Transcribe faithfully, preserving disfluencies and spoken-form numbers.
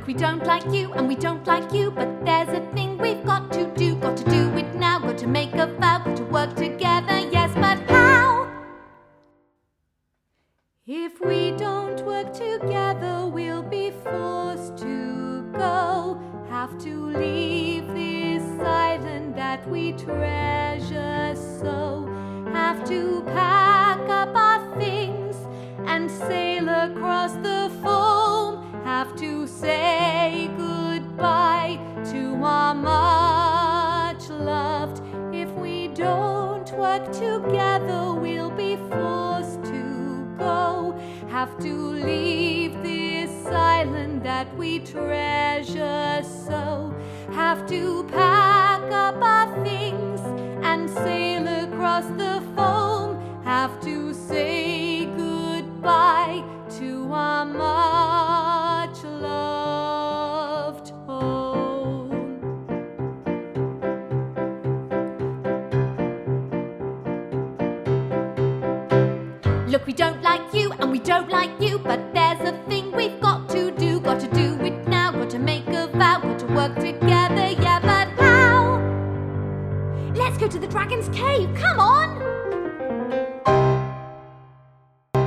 Look, we don't like you and we don't like you, but there's a thing we've got to do. Got to do it now, got to make a vow, got to work together, yes, but how? If we don't work together, we'll be forced to go. Have to leave this island that we treasure so. Have to pack up our things and sail across the foam. Have to say goodbye to our much loved. If we don't work together, we'll be forced to go. Have to leave this island that we treasure so. Have to pack up our things and sail across the foam. Have to say goodbye to our much loved home. Look, we don't like you and we don't like you, but there's a thing we've got to do. Got to do it now, got to make a vow, got to work together, yeah, but how? Let's go to the dragon's cave, come on!